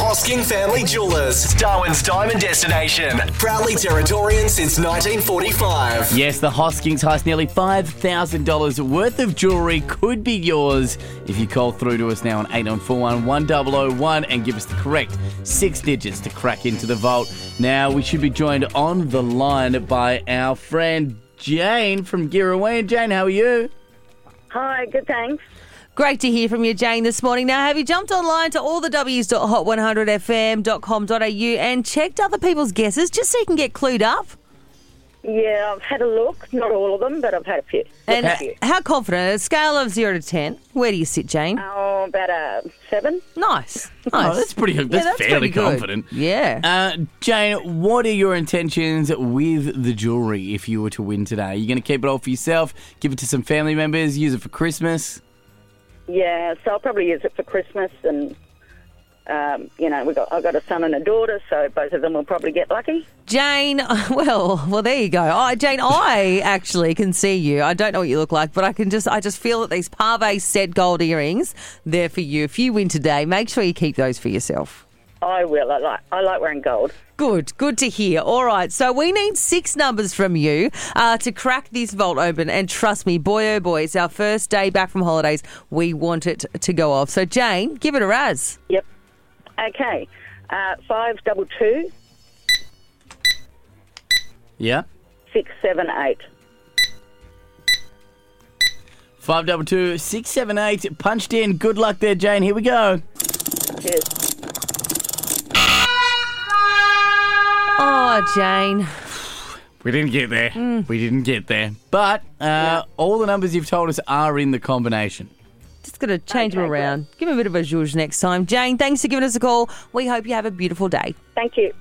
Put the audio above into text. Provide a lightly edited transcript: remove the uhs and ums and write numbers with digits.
Hosking Family Jewelers, Darwin's diamond destination. Proudly Territorian since 1945. Yes, the Hoskings heist, nearly $5,000 worth of jewellery could be yours if you call through to us now on 8941 1001 and give us the correct 6 digits to crack into the vault. Now, we should be joined on the line by our friend Jane from Girraween. Jane, how are you? Hi, good, thanks. Great to hear from you, Jane, this morning. Now, have you jumped online to allthews.hot100fm.com.au and checked other people's guesses just so you can get clued up? Yeah, I've had a look. Not all of them, but I've had a few. And how confident? A scale of 0 to 10, where do you sit, Jane? Oh, about a 7. Nice. Oh, that's pretty good. That's fairly pretty good. confident. Yeah. Jane, what are your intentions with the jewellery if you were to win today? Are you going to keep it all for yourself, give it to some family members, use it for Christmas? Yeah, so I'll probably use it for Christmas, and I've got a son and a daughter, so both of them will probably get lucky. Jane, well, there you go. Oh, Jane, I actually can see you. I don't know what you look like, but I just feel that these Pave set gold earrings, they're for you. If you win today, make sure you keep those for yourself. I will. I like wearing gold. Good to hear. All right, so we need 6 numbers from you to crack this vault open. And trust me, boy, oh boy, it's our first day back from holidays. We want it to go off. So, Jane, give it a razz. Yep. Okay. 522. Yeah. 678. 522 678 punched in. Good luck there, Jane. Here we go. Cheers. Oh, Jane. We didn't get there. We didn't get there. But all the numbers you've told us are in the combination. Just got to change them around. Give me a bit of a zhuzh next time. Jane, thanks for giving us a call. We hope you have a beautiful day. Thank you.